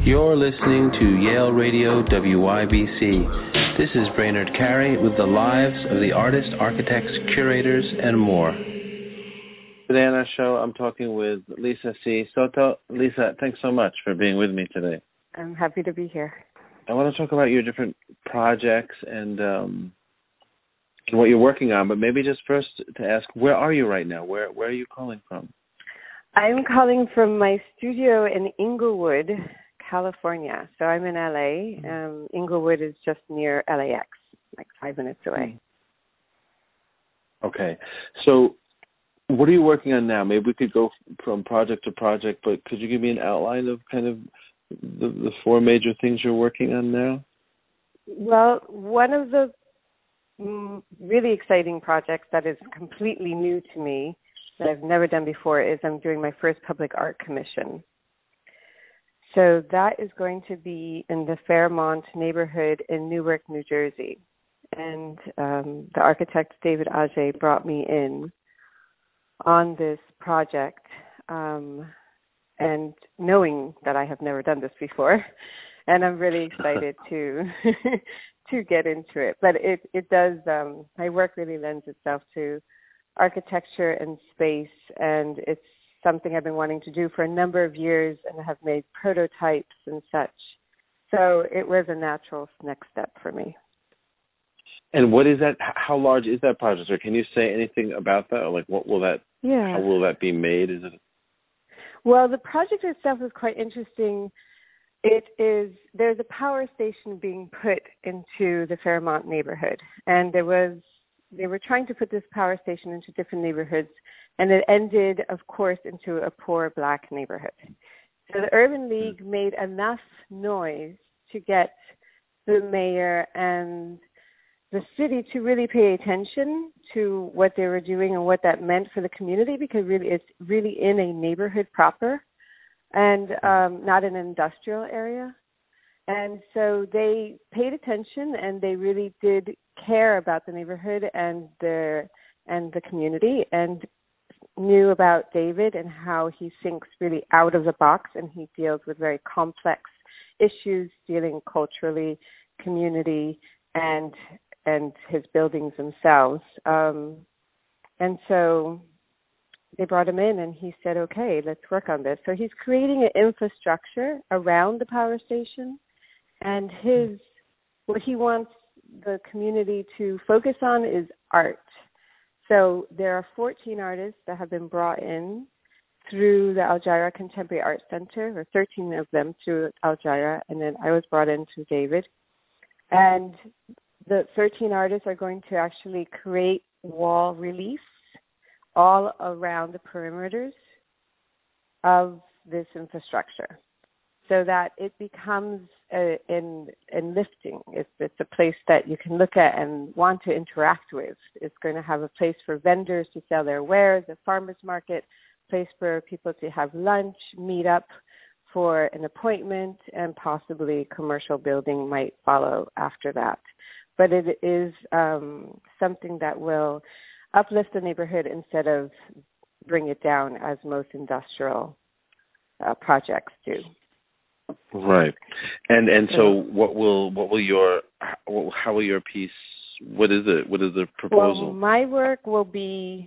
You're listening to Yale Radio WYBC. This is Brainerd Carey with the lives of the artists, architects, curators, and more. Today on our show, I'm talking with Lisa C. Soto. Lisa, thanks so much for being with me today. I'm happy to be here. I want to talk about your different projects and what you're working on, but maybe just first to ask, where are you right now? Where are you calling from? I'm calling from my studio in Inglewood, California. So I'm in LA. Inglewood is just near LAX, like 5 minutes away. Okay. So what are you working on now? Maybe we could go from project to project, but could you give me an outline of kind of the four major things you're working on now? Well, one of the really exciting projects that is completely new to me that I've never done before is I'm doing my first public art commission. So that is going to be in the Fairmont neighborhood in Newark, New Jersey. And the architect, David Auger, brought me in on this project, and knowing that I have never done this before. And I'm really excited to get into it. But it does, my work really lends itself to architecture and space, and it's something I've been wanting to do for a number of years and have made prototypes and such. So it was a natural next step for me. And what is that? How large is that project? Or can you say anything about that? Or like, what will that? Yeah. How will that be made? Is it? Well, the project itself is quite interesting. There's a power station being put into the Fairmont neighborhood, and they were trying to put this power station into different neighborhoods, and it ended, of course, into a poor black neighborhood. So the Urban League made enough noise to get the mayor and the city to really pay attention to what they were doing and what that meant for the community, because really it's really in a neighborhood proper and not an industrial area. And so they paid attention, and they really did care about the neighborhood and the community, and knew about David and how he thinks really out of the box, and he deals with very complex issues dealing culturally, community, and his buildings themselves. And so they brought him in, and he said, okay, let's work on this. So he's creating an infrastructure around the power station, and what he wants the community to focus on is art. So there are 14 artists that have been brought in through the Algira Contemporary Art Center, or 13 of them through Algira, and then I was brought in through David. And the 13 artists are going to actually create wall reliefs all around the perimeters of this infrastructure, so that it becomes enlifting. It's a place that you can look at and want to interact with. It's going to have a place for vendors to sell their wares, a farmer's market, place for people to have lunch, meet up for an appointment, and possibly commercial building might follow after that. But it is something that will uplift the neighborhood instead of bring it down, as most industrial projects do. Right. And so how will your piece, what is the proposal? Well, my work will be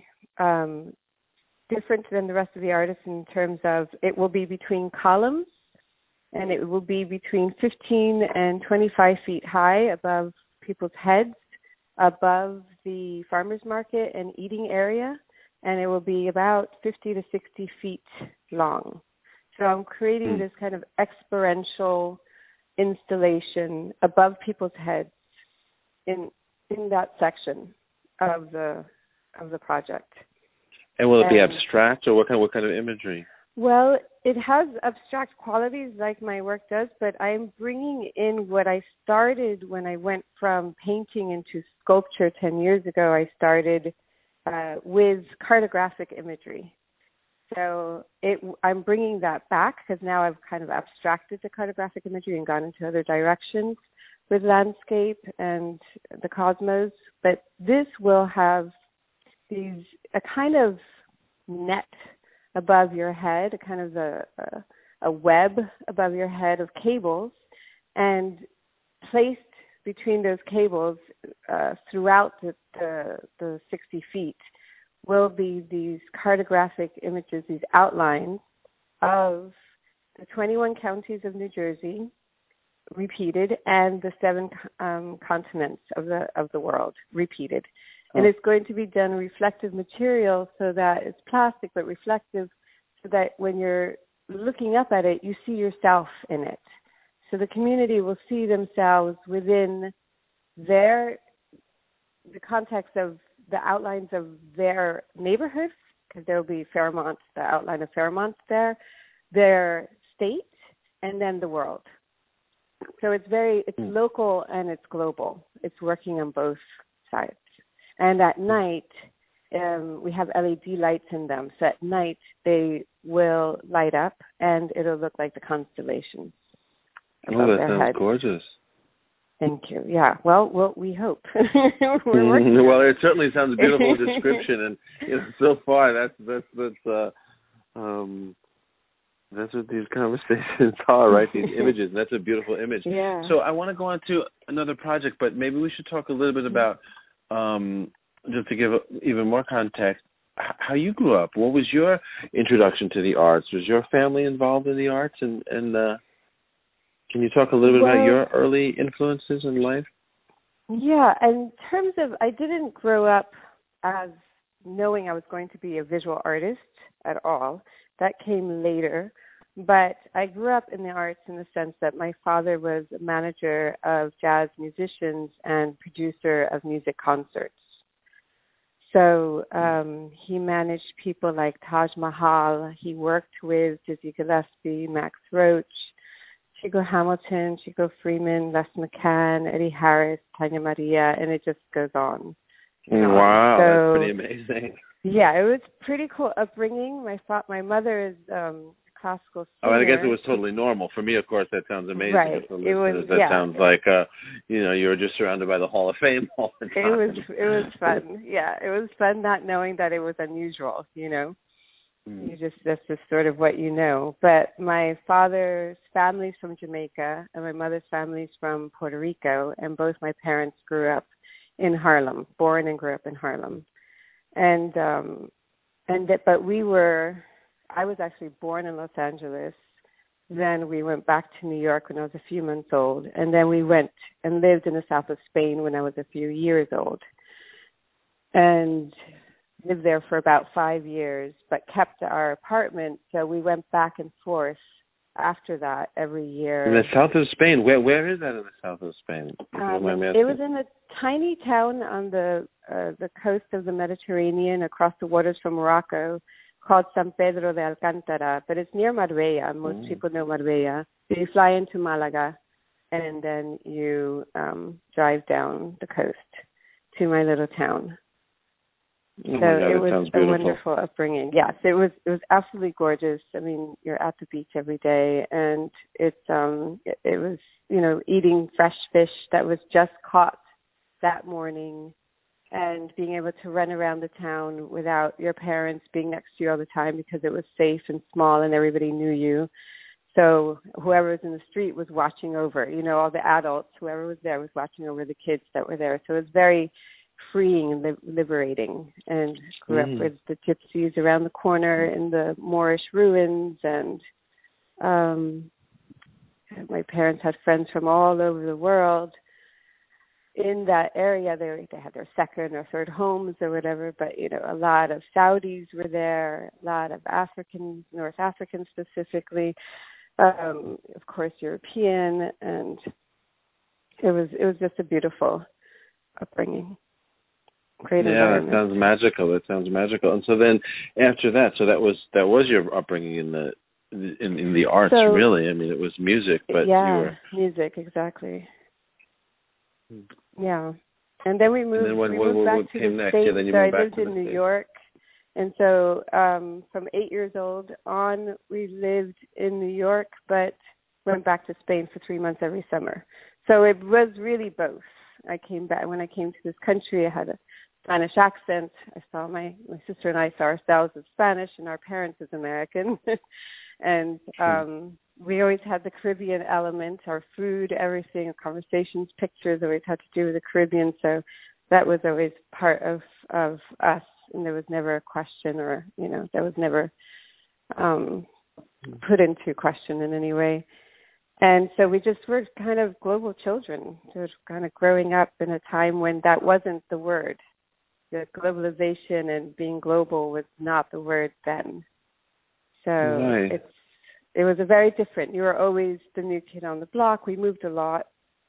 different than the rest of the artists in terms of it will be between columns, and it will be between 15 and 25 feet high above people's heads, above the farmers market and eating area, and it will be about 50 to 60 feet long. So I'm creating this kind of experiential installation above people's heads in that section of the project. And will it be abstract, or what kind of imagery? Well, it has abstract qualities like my work does, but I'm bringing in what I started when I went from painting into sculpture 10 years ago. I started with cartographic imagery. So I'm bringing that back, because now I've kind of abstracted the cartographic imagery and gone into other directions with landscape and the cosmos. But this will have a kind of net above your head, a kind of a web above your head of cables, and placed between those cables throughout the 60 feet will be these cartographic images, these outlines of the 21 counties of New Jersey, repeated, and the 7 continents of the world, repeated. Oh. And it's going to be done in reflective material, so that it's plastic but reflective, so that when you're looking up at it, you see yourself in it. So the community will see themselves within the context of the outlines of their neighborhoods, because there will be Fairmont, the outline of Fairmont there, their state, and then the world. So it's local and it's global. It's working on both sides. And at night, we have LED lights in them. So at night, they will light up, and it'll look like the constellations. Oh, that sounds gorgeous. Thank you. Yeah. Well, we hope. Well, it certainly sounds a beautiful description, and so far that's what these conversations are, right? These images, and that's a beautiful image. Yeah. So I want to go on to another project, but maybe we should talk a little bit about, just to give even more context, how you grew up. What was your introduction to the arts? Was your family involved in the arts, and can you talk a little bit about your early influences in life? Yeah, in terms of, I didn't grow up as knowing I was going to be a visual artist at all. That came later. But I grew up in the arts in the sense that my father was a manager of jazz musicians and producer of music concerts. So he managed people like Taj Mahal. He worked with Dizzy Gillespie, Max Roach, Chico Hamilton, Chico Freeman, Les McCann, Eddie Harris, Tanya Maria, and it just goes on. Wow, that's pretty amazing. Yeah, it was pretty cool upbringing. My mother is classical singer. I guess it was totally normal. For me, of course, that sounds amazing. Right. That sounds like, you were just surrounded by the Hall of Fame all the time. It was fun. Yeah, it was fun not knowing that it was unusual, That's just sort of what you know. But my father's family's from Jamaica, and my mother's family's from Puerto Rico, and both my parents grew up in Harlem, born and grew up in Harlem. I was actually born in Los Angeles. Then we went back to New York when I was a few months old. And then we went and lived in the south of Spain when I was a few years old. And lived there for about 5 years, but kept our apartment. So we went back and forth after that every year. In the south of Spain? Where is that in the south of Spain? It was in a tiny town on the coast of the Mediterranean, across the waters from Morocco, called San Pedro de Alcántara, but it's near Marbella. Most people know Marbella. You fly into Malaga, and then you drive down the coast to my little town. So it was a wonderful upbringing. Yes, it was absolutely gorgeous. I mean, you're at the beach every day, and it was eating fresh fish that was just caught that morning, and being able to run around the town without your parents being next to you all the time, because it was safe and small and everybody knew you. So whoever was in the street was watching over, all the adults, whoever was there was watching over the kids that were there. So it was very freeing and liberating, and grew up with the gypsies around the corner in the Moorish ruins, and my parents had friends from all over the world in that area. They had their second or third homes or whatever, but a lot of Saudis were there, a lot of Africans, North Africans specifically, of course European, and it was just a beautiful upbringing. Great environment. That sounds magical. And so then after that, so that was your upbringing in the arts, really. I mean, it was music, but music, exactly. Yeah. And then we moved. And then we moved back to the States. Then you so moved I back lived to in the New States. York, and so from 8 years old on, we lived in New York, but went back to Spain for 3 months every summer. So it was really both. I came back when I came to this country. I had a Spanish accent. I saw my sister and I saw ourselves as Spanish and our parents as American. And we always had the Caribbean element, our food, everything, conversations, pictures always had to do with the Caribbean. So that was always part of us. And there was never a question or, that was never put into question in any way. And so we just were kind of global children, just kind of growing up in a time when that wasn't the word. The globalization and being global was not the word then. So it was a very different. You were always the new kid on the block. We moved a lot.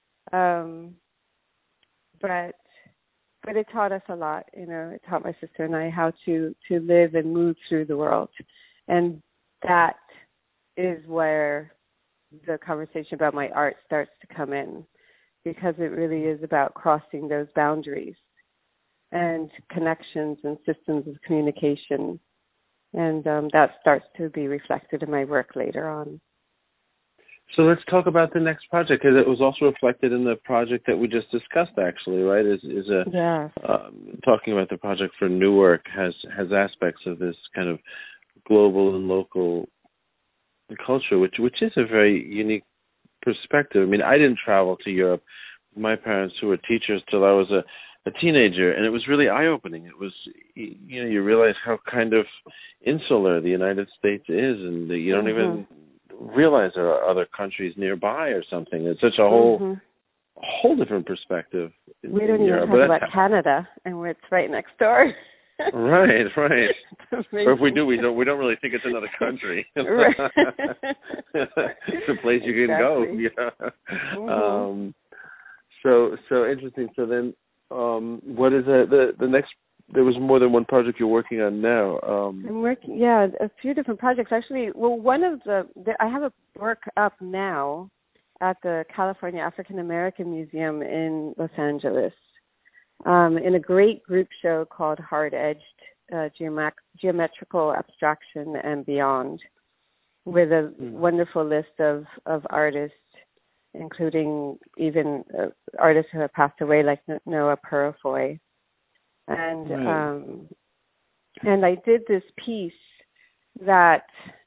But it taught us a lot, it taught my sister and I how to live and move through the world. And that is where the conversation about my art starts to come in, because it really is about crossing those boundaries and connections and systems of communication. And that starts to be reflected in my work later on. So let's talk about the next project, because it was also reflected in the project that we just discussed, actually, right? Talking about the project for Newark has aspects of this kind of global and local culture, which is a very unique perspective. I mean, I didn't travel to Europe with my parents, who were teachers, till I was a teenager, and it was really eye-opening. It was, you realize how kind of insular the United States is, and you don't even realize there are other countries nearby or something. It's such a whole different perspective. We don't even talk about Canada, and it's right next door. Right. Or if we do, we don't really think it's another country. Right. It's a place you can go. Yeah. So interesting. So then, what is the next? There was more than one project you're working on now. I'm working, a few different projects actually. Well, one of I have a work up now at the California African American Museum in Los Angeles, in a great group show called Hard Edged, Geometrical Abstraction and Beyond, with a wonderful list of artists, including even artists who have passed away, like Noah Purifoy. And I did this piece that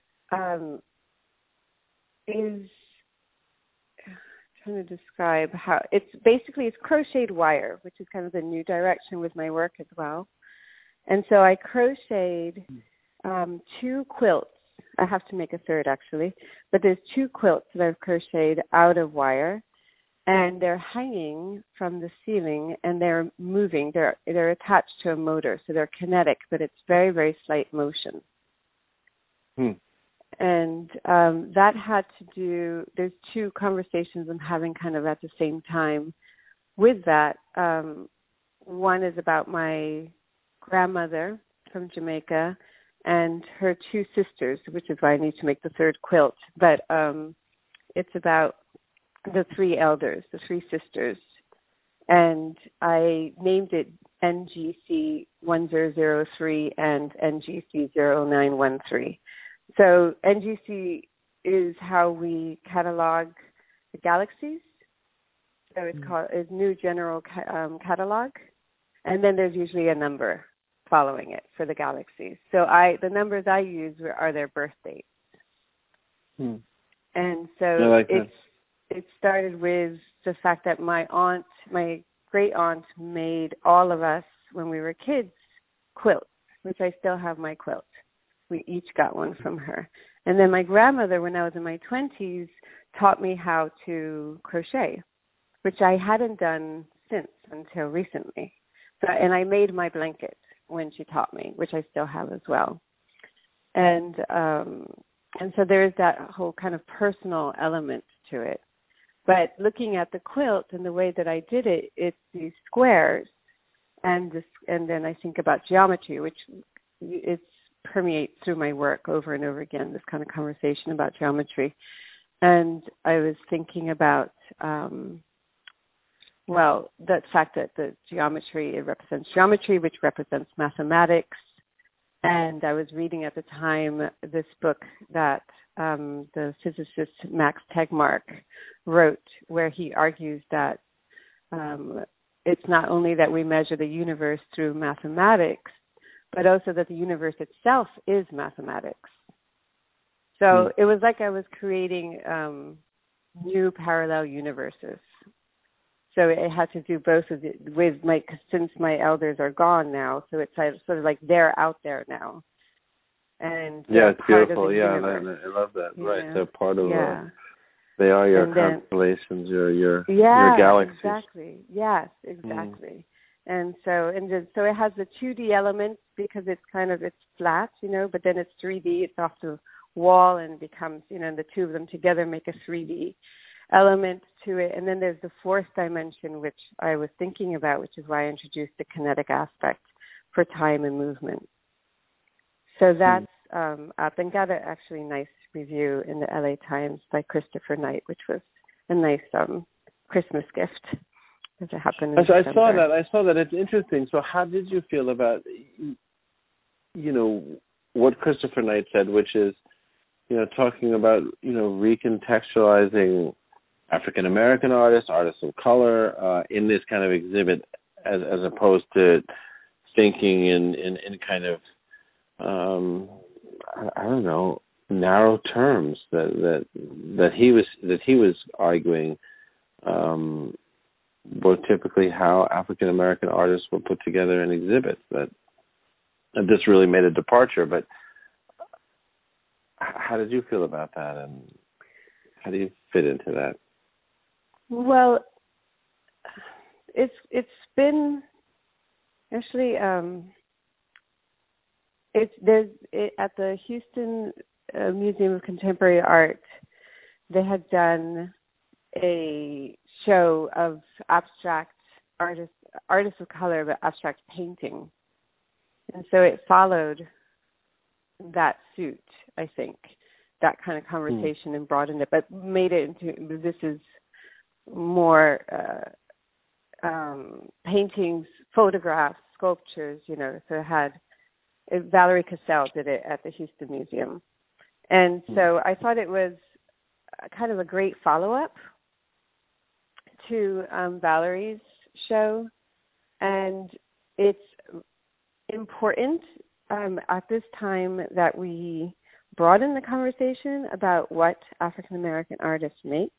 is trying to describe how it's crocheted wire, which is kind of the new direction with my work as well. And so I crocheted 2 quilts. I have to make a third actually, but there's 2 quilts that I've crocheted out of wire, and they're hanging from the ceiling, and they're moving. They're attached to a motor, so they're kinetic, but it's very, very slight motion. And that had to do, there's 2 conversations I'm having kind of at the same time with that. One is about my grandmother from Jamaica and her 2 sisters, which is why I need to make the 3rd quilt. But it's about the 3 elders, the 3 sisters. And I named it NGC 1003 and NGC 0913. So NGC is how we catalog the galaxies. So it's called New General Catalog. And then there's usually a number following it for the galaxies. So the numbers I use are their birth dates. And so it started with the fact that my great aunt made all of us, when we were kids, quilts, which I still have my quilt. We each got one from her. And then my grandmother, when I was in my 20s, taught me how to crochet, which I hadn't done since until recently. And I made my blanket when she taught me, which I still have as well. And so there is that whole kind of personal element to it. But looking at the quilt and the way that I did it, it's these squares, and then I think about geometry, which it permeates through my work over and over again, this kind of conversation about geometry. And I was thinking about, the fact that the geometry, it represents geometry, which represents mathematics. And I was reading at the time this book that the physicist Max Tegmark wrote, where he argues that it's not only that we measure the universe through mathematics, but also that the universe itself is mathematics. So it was like I was creating new parallel universes. So it had to do both of it with since my elders are gone now, so it's sort of like they're out there now. And it's part beautiful. Of the universe. I love that. Yeah. Right, they're part of. They are your constellations, your galaxies. Exactly. Yes, exactly. And so it has the 2D element because it's flat, but then it's 3D. It's off the wall and it becomes, the two of them together make a 3D element to it. And then there's the fourth dimension, which I was thinking about, which is why I introduced the kinetic aspect for time and movement. So that's up and got an actually nice review in the LA Times by Christopher Knight, which was a nice Christmas gift. As it happened in I saw that. It's interesting. So how did you feel about, what Christopher Knight said, which is, talking about, recontextualizing African American artists of color in this kind of exhibit, as opposed to thinking in kind of I don't know, narrow terms that he was arguing were typically how African American artists were put together in exhibits. That this really made a departure. But how did you feel about that, and how do you fit into that? Well, it's been actually at the Houston Museum of Contemporary Art, they had done a show of abstract artists of color, but abstract painting, and so it followed that suit. I think that kind of conversation and broadened it, but made it into this is more paintings, photographs, sculptures. So it had. Valerie Cassell did it at the Houston Museum. And so I thought it was kind of a great follow-up to Valerie's show. And it's important at this time that we broaden the conversation about what African-American artists make,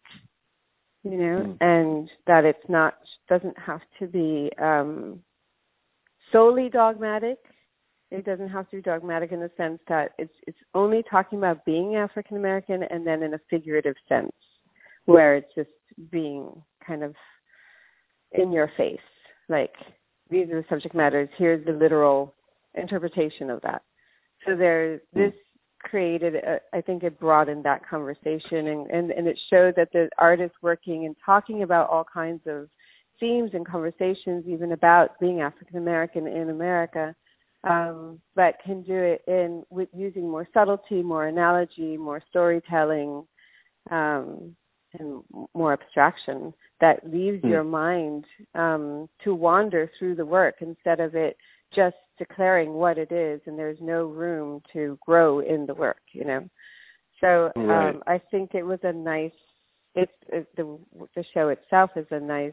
and that it's doesn't have to be solely dogmatic. It doesn't have to be dogmatic in the sense that it's only talking about being African American, and then in a figurative sense, where it's just being kind of in your face, like these are the subject matters. Here's the literal interpretation of that. So this created, I think, it broadened that conversation, and it showed that the artists working and talking about all kinds of themes and conversations, even about being African American in America. But can do it with using more subtlety, more analogy, more storytelling, and more abstraction that leaves your mind to wander through the work instead of it just declaring what it is, and there's no room to grow in the work, So I think it was a nice. The show itself is a nice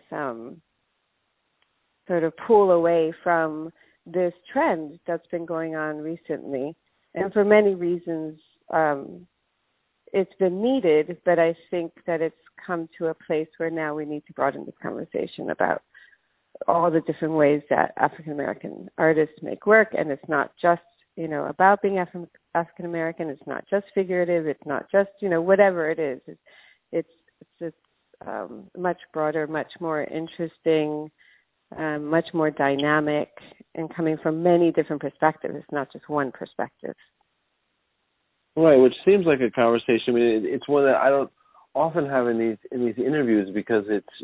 sort of pull away from this trend that's been going on recently. And for many reasons, it's been needed, but I think that it's come to a place where now we need to broaden this conversation about all the different ways that African-American artists make work. And it's not just, about being African-American. It's not just figurative. It's not just, whatever it is. It's just much broader, much more interesting, much more dynamic, and coming from many different perspectives. It's not just one perspective. Right, which seems like a conversation. I mean, it's one that I don't often have in these interviews because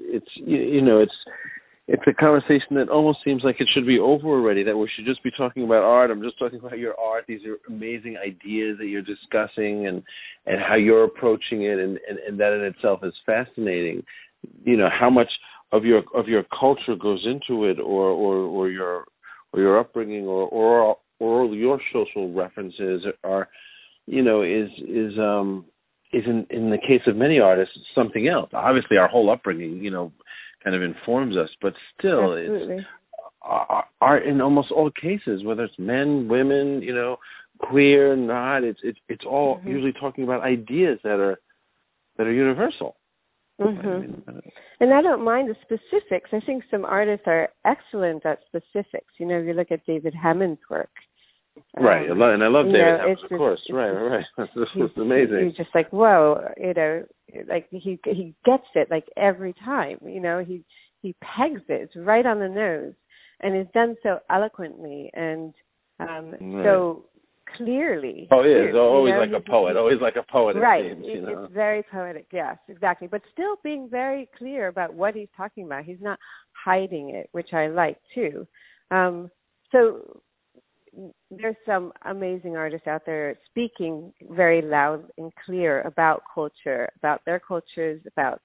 it's a conversation that almost seems like it should be over already. That we should just be talking about art. I'm just talking about your art. These are amazing ideas that you're discussing, and how you're approaching it, and that in itself is fascinating. How much of your culture goes into it, or your upbringing, or your social references are, is in the case of many artists something else. Obviously, our whole upbringing, kind of informs us, but still, Absolutely. it's art in almost all cases, whether it's men, women, queer, not. It's all usually talking about ideas that are universal. Mm-hmm. And I don't mind the specifics. I think some artists are excellent at specifics. If you look at David Hammond's work. Right, and I love David Hammond, of course. Right. It's amazing. He's just like, whoa, like he gets it like every time. He pegs it right on the nose, and it's done so eloquently and so clearly. Oh, yeah, he's always like a poet. Always like a poet. Right. It seems, It's very poetic. Yes, exactly. But still being very clear about what he's talking about. He's not hiding it, which I like too. So there's some amazing artists out there speaking very loud and clear about culture, about their cultures, about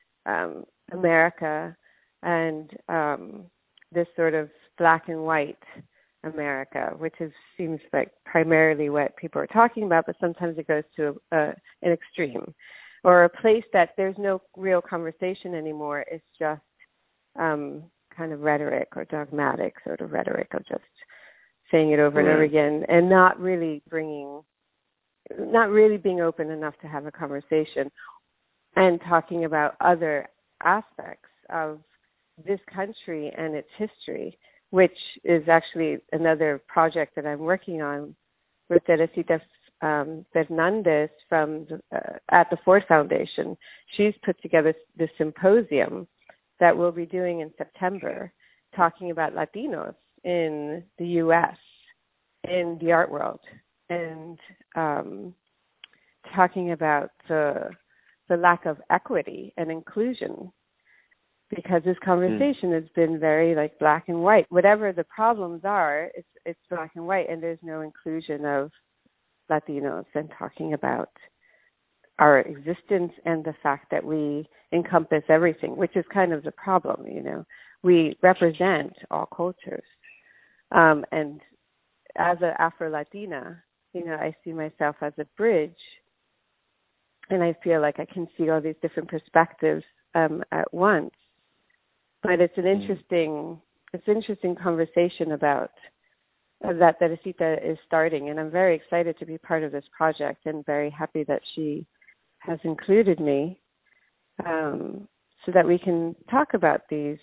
America, and this sort of black and white America, which seems like primarily what people are talking about, but sometimes it goes to an extreme, or a place that there's no real conversation anymore. It's just kind of rhetoric or dogmatic sort of rhetoric of just saying it over and over again, and not really being open enough to have a conversation and talking about other aspects of this country and its history, which is actually another project that I'm working on with Teresita Fernandez at the Ford Foundation. She's put together this symposium that we'll be doing in September, talking about Latinos in the U.S., in the art world, and talking about the lack of equity and inclusion, because this conversation has been very like black and white. Whatever the problems are, it's black and white, and there's no inclusion of Latinos and talking about our existence and the fact that we encompass everything, which is kind of the problem. We represent all cultures. And as an Afro-Latina, I see myself as a bridge, and I feel like I can see all these different perspectives at once. But it's an interesting conversation about that Teresita is starting, and I'm very excited to be part of this project and very happy that she has included me, so that we can talk about these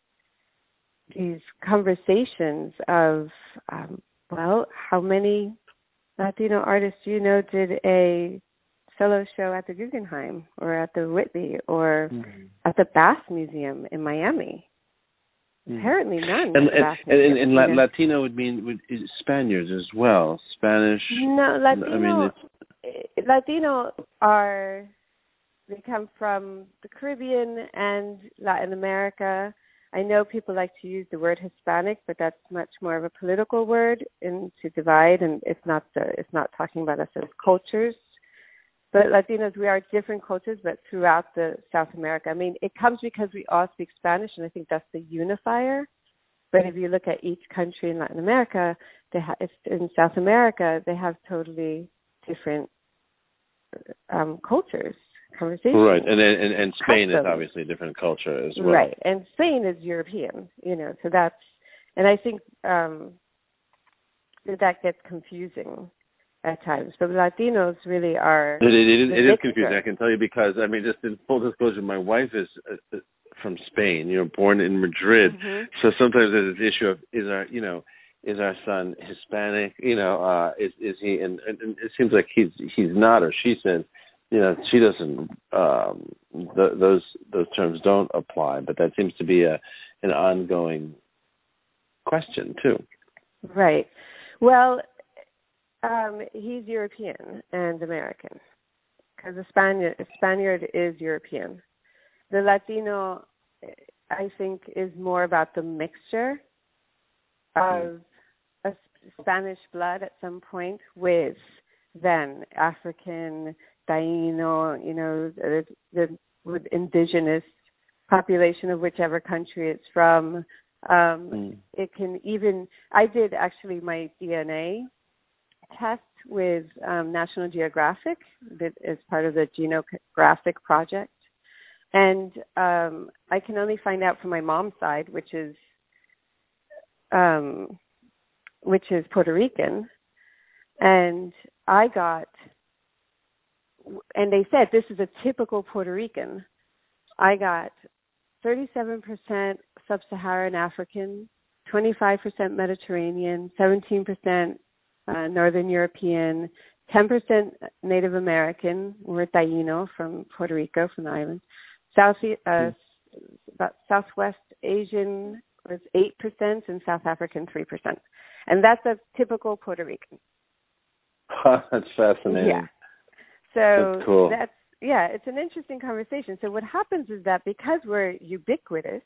conversations of, how many Latino artists did a solo show at the Guggenheim or at the Whitney or at the Bass Museum in Miami? Apparently none. And Latino would mean Spaniards as well. Spanish. No, Latino. Latino they come from the Caribbean and Latin America. I know people like to use the word Hispanic, but that's much more of a political word to divide, and it's not talking about us as cultures. But Latinos, we are different cultures, but throughout the South America. I mean, it comes because we all speak Spanish, and I think that's the unifier. But if you look at each country in Latin America, in South America, they have totally different cultures, conversations. Right, and Spain is obviously a different culture as well. Right, and Spain is European, so that's, and I think that gets confusing at times. But Latinos really are. It is confusing, I can tell you, because, just in full disclosure, my wife is from Spain, born in Madrid. Mm-hmm. So sometimes there's this issue of, is our son Hispanic? Is he? And it seems like he's not, or she said, she doesn't. Those terms don't apply, but that seems to be an ongoing question too. Right. Well, he's European and American, because the Spaniard is European. The Latino, I think, is more about the mixture of a Spanish blood at some point with then African, Taino, with indigenous population of whichever country it's from. It can even, I did actually my DNA test with National Geographic, that is part of the Genographic project. And I can only find out from my mom's side, which is Puerto Rican. And and they said this is a typical Puerto Rican. I got 37% Sub-Saharan African, 25% Mediterranean, 17% Northern European, 10% Native American, or Taino from Puerto Rico, from the island. About Southwest Asian was 8% and South African 3%. And that's a typical Puerto Rican. That's fascinating. Yeah. So that's cool. It's an interesting conversation. So what happens is that because we're ubiquitous,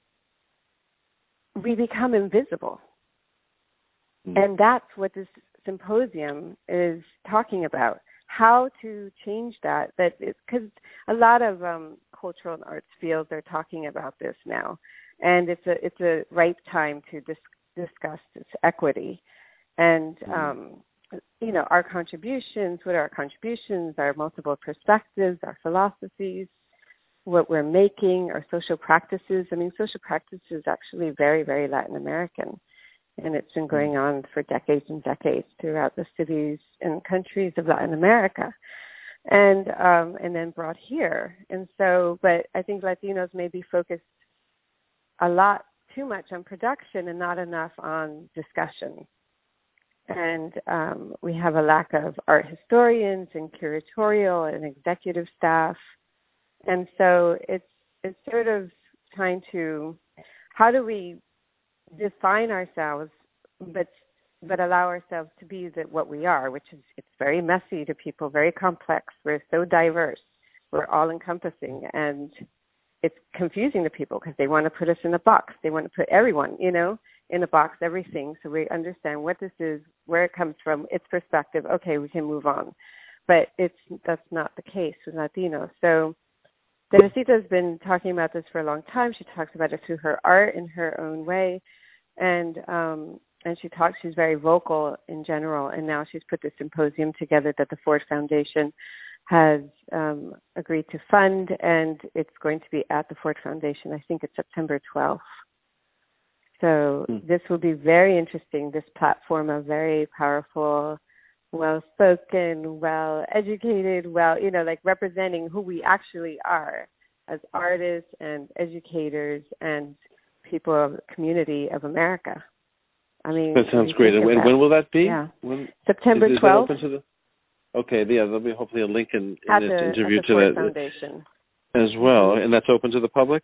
we become invisible. And that's what this symposium is talking about, how to change that. Because a lot of cultural and arts fields are talking about this now. And it's a ripe time to discuss this equity. And, our contributions, what are our contributions, our multiple perspectives, our philosophies, what we're making, our social practices. I mean, social practice is actually very, very Latin American. And it's been going on for decades and decades throughout the cities and countries of Latin America. And then brought here. And so, but I think Latinos may be focused a lot too much on production and not enough on discussion. And we have a lack of art historians and curatorial and executive staff. And so it's sort of trying to, how do we define ourselves, but allow ourselves to be what we are, which is, it's very messy to people, very complex. We're so diverse. We're all encompassing. And it's confusing to people because they want to put us in a box. They want to put everyone, in a box, everything. So we understand what this is, where it comes from, its perspective. Okay, we can move on. But that's not the case with Latinos. So Teresita has been talking about this for a long time. She talks about it through her art in her own way. And she's very vocal in general. And now she's put this symposium together that the Ford Foundation has agreed to fund, and it's going to be at the Ford Foundation. I think it's September 12th. So this will be very interesting, this platform of very powerful, well-spoken, well-educated, representing who we actually are as artists and educators and people of the community of America. I mean, that sounds great. And when will that be? Yeah. September 12th. Okay, there'll be hopefully a link in this interview to that Foundation as well, and that's open to the public.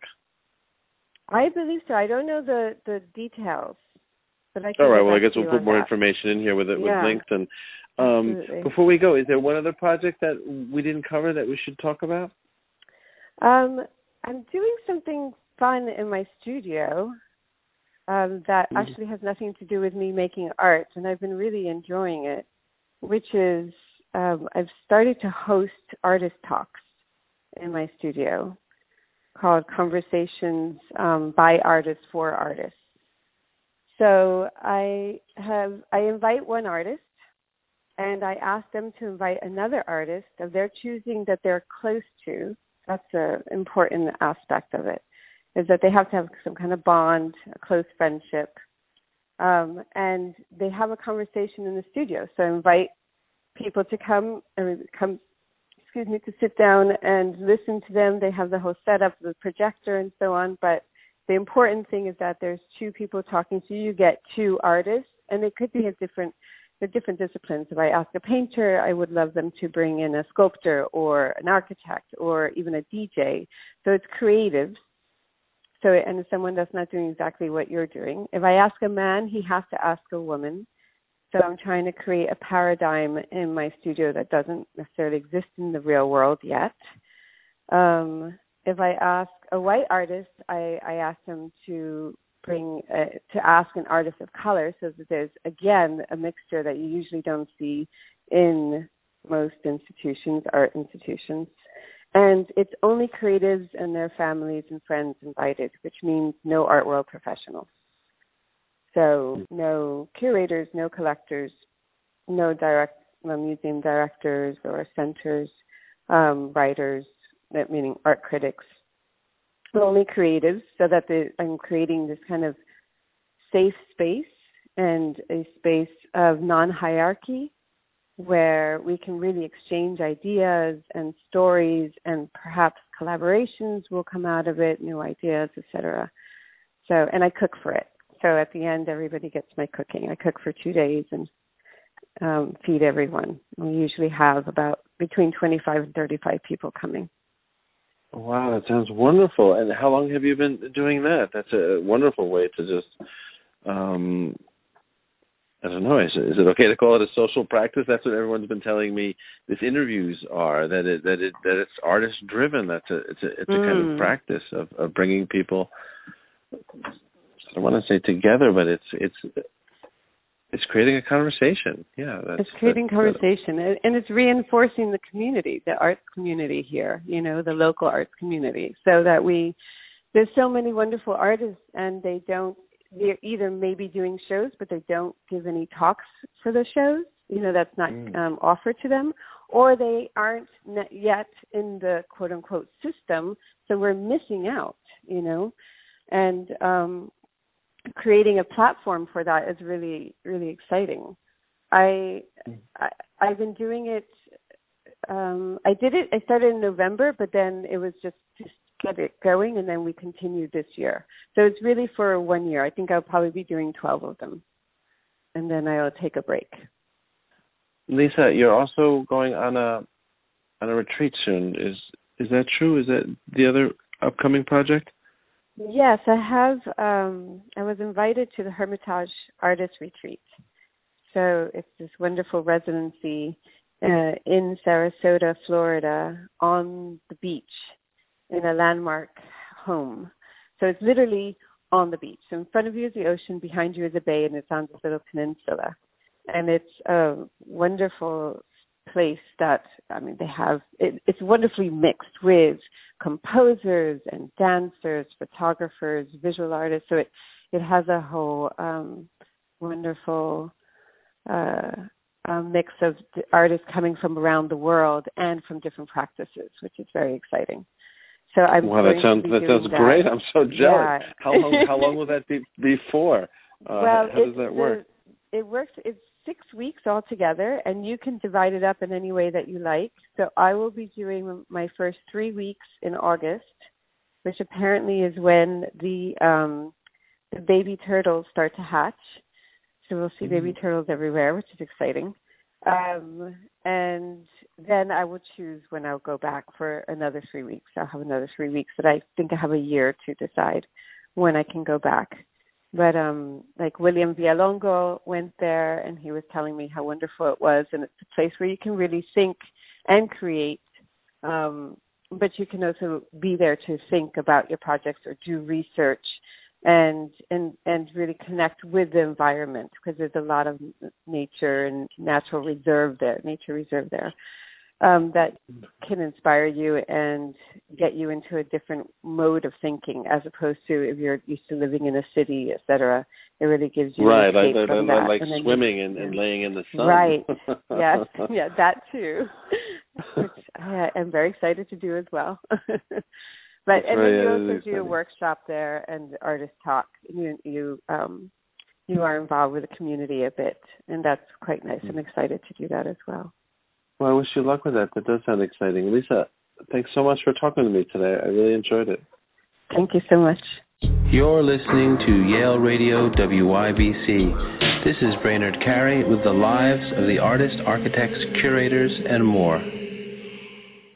I believe so. I don't know the details, but I can. All right. Well, I guess we'll put more information in here with links. And before we go, is there one other project that we didn't cover that we should talk about? I'm doing something fun in my studio that actually has nothing to do with me making art, and I've been really enjoying it, which is I've started to host artist talks in my studio called Conversations by Artists for Artists. So I invite one artist, and I ask them to invite another artist of their choosing that they're close to. That's an important aspect of it, is that they have to have some kind of bond, a close friendship, and they have a conversation in the studio. So I invite people to to sit down and listen to them. They have the whole setup, the projector and so on. But the important thing is that there's two people talking. So you get two artists, and it could be different disciplines. If I ask a painter, I would love them to bring in a sculptor or an architect or even a DJ. So it's creative. So, and someone that's not doing exactly what you're doing. If I ask a man, he has to ask a woman. So I'm trying to create a paradigm in my studio that doesn't necessarily exist in the real world yet. If I ask a white artist, I ask them to ask an artist of color, so that there's, again, a mixture that you usually don't see in most institutions, art institutions. And it's only creatives and their families and friends invited, which means no art world professionals. So no curators, no collectors, no museum directors or centers, writers, meaning art critics, for only creatives, so that I'm creating this kind of safe space and a space of non-hierarchy where we can really exchange ideas and stories, and perhaps collaborations will come out of it, new ideas, etc. So, and I cook for it. So at the end, everybody gets my cooking. I cook for 2 days and feed everyone. We usually have about between 25 and 35 people coming. Wow, that sounds wonderful. And how long have you been doing that? That's a wonderful way to just, I don't know, is it okay to call it a social practice? That's what everyone's been telling me these interviews are, that it's artist driven. It's a kind of practice of bringing people, I don't want to say together, but it's creating a conversation. Yeah, it's creating conversation, and it's reinforcing the community, the arts community here, the local arts community, so that there's so many wonderful artists, and they're either maybe doing shows, but they don't give any talks for the shows, that's not offered to them, or they aren't yet in the quote unquote system, so we're missing out, and creating a platform for that is really, really exciting. I've been doing it. I started in November, but then it was just to get it going, and then we continued this year. So it's really for 1 year. I think I'll probably be doing 12 of them, and then I'll take a break. Lisa, you're also going on a retreat soon. Is that true? Is that the other upcoming project? Yes, I have. I was invited to the Hermitage Artist Retreat. So it's this wonderful residency in Sarasota, Florida, on the beach in a landmark home. So it's literally on the beach. So in front of you is the ocean, behind you is a bay, and it's on this little peninsula. And it's a wonderful place that, they have, it's wonderfully mixed with composers and dancers, photographers, visual artists. So it has a whole wonderful mix of artists coming from around the world and from different practices, which is very exciting. So that sounds great. I'm so jealous. Yeah. How long will that be for? How does that work? It's 6 weeks altogether, and you can divide it up in any way that you like. So I will be doing my first 3 weeks in August, which apparently is when the baby turtles start to hatch. So we'll see baby turtles everywhere, which is exciting. And then I will choose when I'll go back for another 3 weeks. I'll have another 3 weeks, but I think I have a year to decide when I can go back. But like William Villalongo went there, and he was telling me how wonderful it was, and it's a place where you can really think and create, but you can also be there to think about your projects or do research and really connect with the environment, because there's a lot of nature and nature reserve there, that can inspire you and get you into a different mode of thinking, as opposed to if you're used to living in a city, etc. It really gives you right, an escape from that. Like swimming and laying in the sun. Right. Yes. Yeah, that too. Which I am very excited to do as well. But and then you also do a workshop there and artist talk. You are involved with the community a bit, and that's quite nice. I'm excited to do that as well. Well, I wish you luck with that. That does sound exciting. Lisa, thanks so much for talking to me today. I really enjoyed it. Thank you so much. You're listening to Yale Radio WYBC. This is Brainerd Carey with the lives of the artists, architects, curators, and more.